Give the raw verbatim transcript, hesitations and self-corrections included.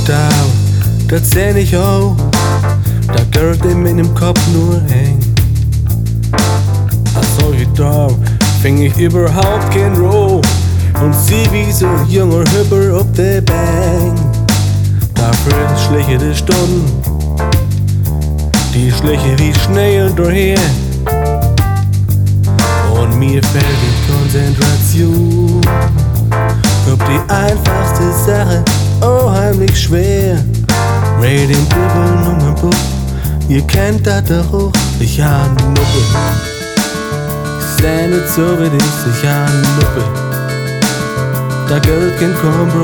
Stau, das seh ich auch, da gehört ihm in dem Kopf nur eng. Als solche Tag fing ich überhaupt kein Roh und sieh wie so junger Hüpper auf der Bank. Dafür schliche die Stunden, die schliche wie Schnee unterher. Und mir fällt die Konzentration auf die einfachste Sache unheimlich schwer. Mit dem Dribbeln um den Puff, ihr kennt das doch auch, ich hab Nuppe. Ich seh nicht so wie dich, ich hab Nuppe. Da gilt kein Kompromiss.